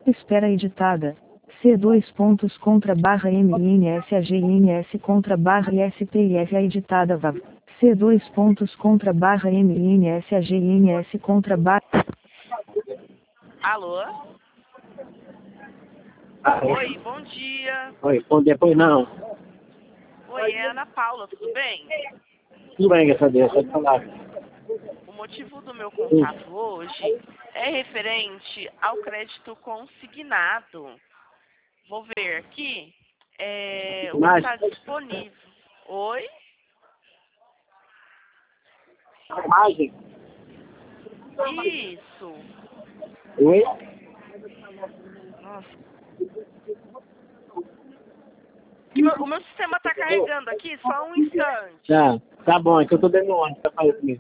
Espera editada. C dois pontos contra barra MNSAGNS contra barra ISPIF editada VAV. C dois pontos contra barra MNSAGNS contra barra. Alô? Oi, bom dia. Oi, bom dia, pois não. Oi, é Ana Paula, tudo bem? Tudo bem, graças a Deus, pode falar. O motivo do meu contato hoje é referente ao crédito consignado. Vou ver aqui. O que está disponível. Oi? Imagem? Isso. Oi? Nossa. O meu sistema está carregando aqui, só um instante. Tá bom, é que eu tô dando onde pra fazer comigo.